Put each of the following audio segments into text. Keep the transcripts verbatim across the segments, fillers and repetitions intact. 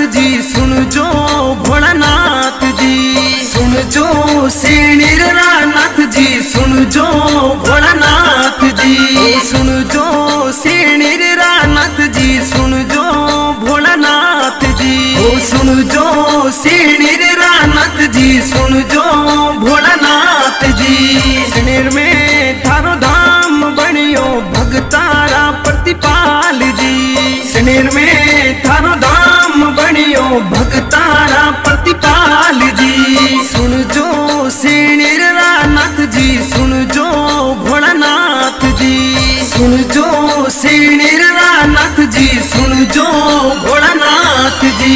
जी सुन जो भोलानाथ जी, सुन जो श्रीनिर नाथ जी सुन जो भोलानाथ जी, सुन जो श्रीनिर नाथ जी सुन जो भोलानाथ जी, सुन जो श्रीनिर नाथ जी सुन जो भोलानाथ जी। श्रीनिर में थारो धाम बनियो भगतारा प्रतिपाल जी, श्रीनिर में थारो धाम बनियो भगतारा प्रतिपाल जी, सुन जो श्रीनिर नाथ जी सुन जो भोलानाथ जी, सुन जो श्रीनिर नाथ जी सुन जो भोलानाथ जी।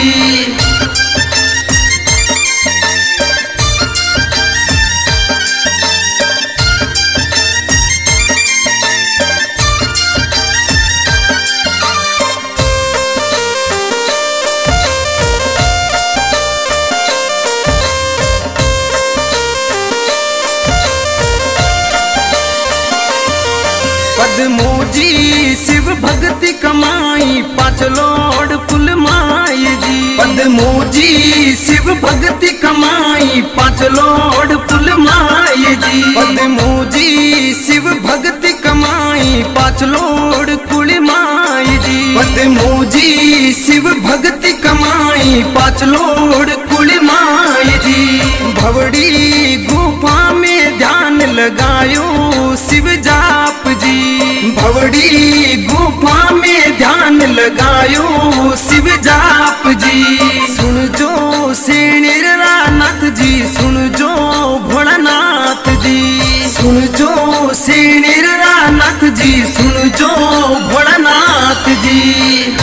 पद्मोजी शिव भक्ति कमाई पाँच लोड कुल माई जी, पद्मोजी शिव भक्ति कमाई पाँच लोड कुल माई जी, पद्मोजी शिव भक्ति कमाई पाँच लोड कुल माई जी, पद्मोजी शिव भक्ति कमाई पाँच लोड कुल माई जी। भवड़ी गुफा में ध्यान लगायो शिव जाप जी, भवड़ी गुफा में ध्यान लगायो शिव जाप जी, सुन जो श्रीनिर नाथ जी सुन जो भोलानाथ जी, सुन जो श्रीनिर नाथ जी सुन जो भोलानाथ जी।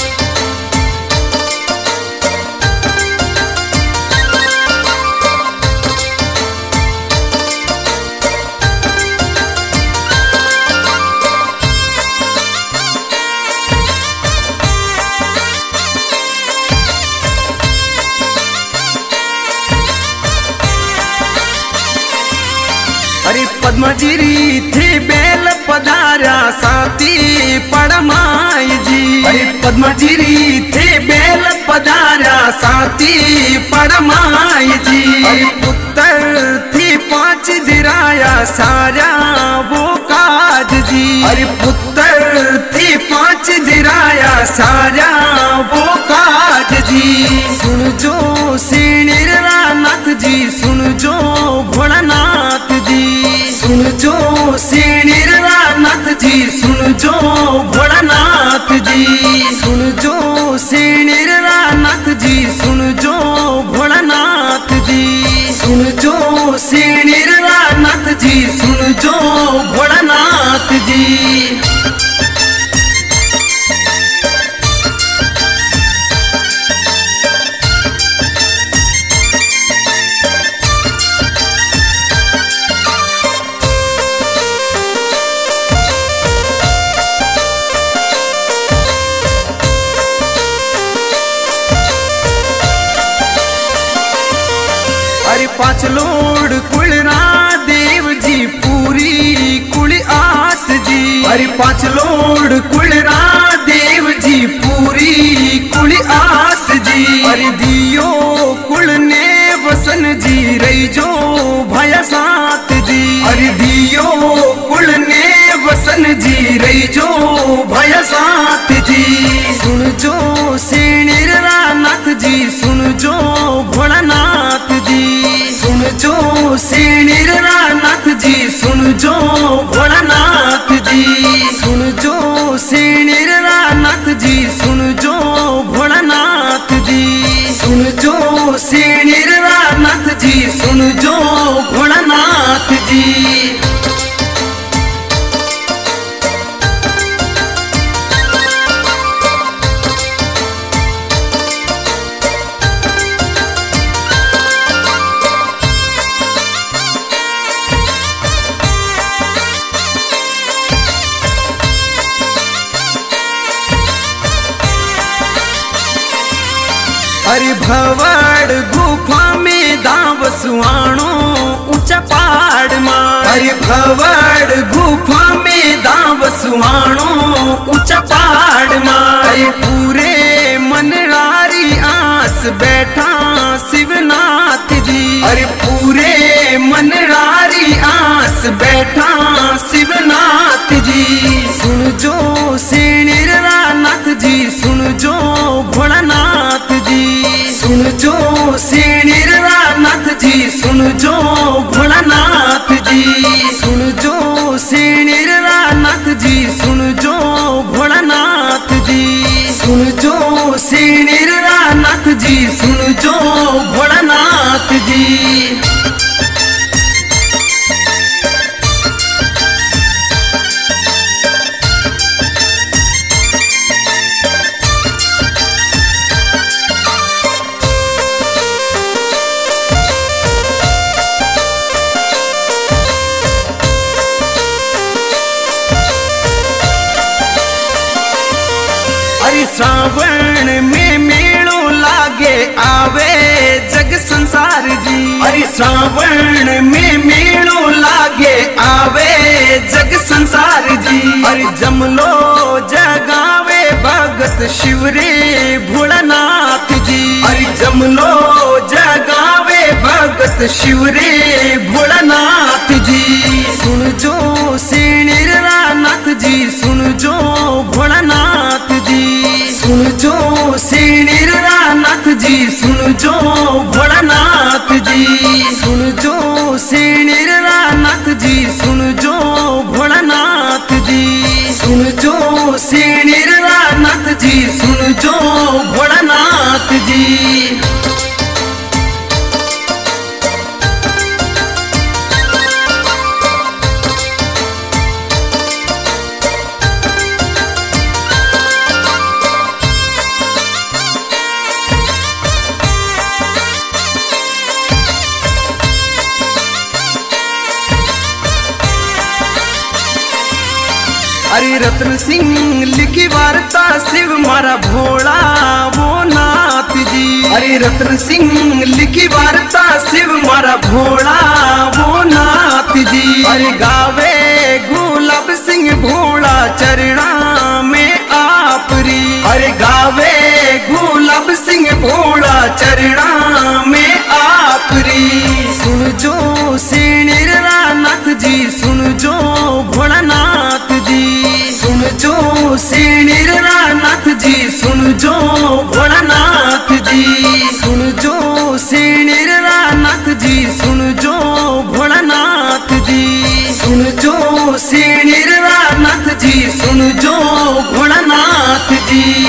अरे पद्मजिरी थे बेल पधारा साथी पड़माई जी, अरे पद्मजिरी थे बेल पधारा साथी पड़माई जी, अरे पुत्र थी पांच दिराया सारा वो काज जी, अरे पुत्र थी पांच दिराया सारा वो काज जी, सुन जो श्रीनिर नाथ जी सुन जो भोलानाथ जी, सुन जो श्रीनिर नाथ जी सुन जो भोलानाथ जी, सुन जो श्रीनिर नाथ जी सुन जो भोलानाथ जी, सुन जो श्रीनिर नाथ जी सुन जो भोलानाथ जी। अरे पाँच लोड कुलरा देव जी पूरी कुल आस जी, अरे पाँच लोड कुलरा देव जी पूरी कुल आस जी, अरे दियो कुल ने वसन जी रही जो भया साथ जी, अरे दियो कुल ने वसन जी रही जो भया साथ जी, सुन जो श्रीनिर नाथ जी सुन जो भोलानाथ जी, सुन जो श्रीनिर नाथ जी सुन जो भोलानाथ जी, सुन जो श्रीनिर नाथ जी सुन जो भोलानाथ जी, सुन जो श्रीनिर नाथ जी सुन जो भोलानाथ जी। अरे भवड़ गुफा में दाव सुहाणो ऊंचा पहाड़ मां, अरे भवड़ गुफा में दाव सुहाणो ऊंचा पहाड़ मां, अरे पूरे मनरारी आ बैठा शिवनाथ जी। अरे पूरे मनरारी आस बैठा शिवनाथ जी। सुन जो सेणीरा नाथ जी, सुन जो भोलानाथ जी। सुन जो सेणीरा नाथ जी, सुन जो भोलानाथ जी। सुन जो सेणीरा नाथ जी, सुन जो भोलानाथ जी। सुन जो सेणीरा नाथ जी, सुन जो भोलानाथ जी। अरे श्रावण में मेलो लागे आवे जग संसार जी। अरे श्रावण में मेलो लागे आवे जग संसार जी। अरे जमलो जगावे भगत शिवरे भोलानाथ जी। अरे जमलो जगावे भगत शिवरे भोलानाथ जी। सुन जो सेणीरा नाथ जी, सुन जो भोलानाथ जी। सुन जो सेणीरा नाथ जी, सुन जो भोलानाथ जी। सुन जो सेणीरा नाथ जी, सुन जो भोलानाथ जी। सुन जो सेणीरा नाथ जी, सुन जो भोलानाथ जी। अरे रतन सिंह लिखी वार्ता शिव मारा भोला वो नाथ जी। अरे रतन सिंह लिखी वार्ता शिव मारा भोला वो नाथ जी। अरे गावे गुलाब सिंह भोला चरणा में आपरी। अरे गावे गुलाब सिंह भोला चरणा में आपरी। सुन जो सेणीरा नाथ जी, सुन जो भोलानाथ जी। सुन जो सेणीरा नाथ जी, सुन जो भोलानाथ जी। सुन जो सेणीरा नाथ जी, सुन जो भोलानाथ जी। सुन जो सेणीरा नाथ जी, सुन जो भोलानाथ जी।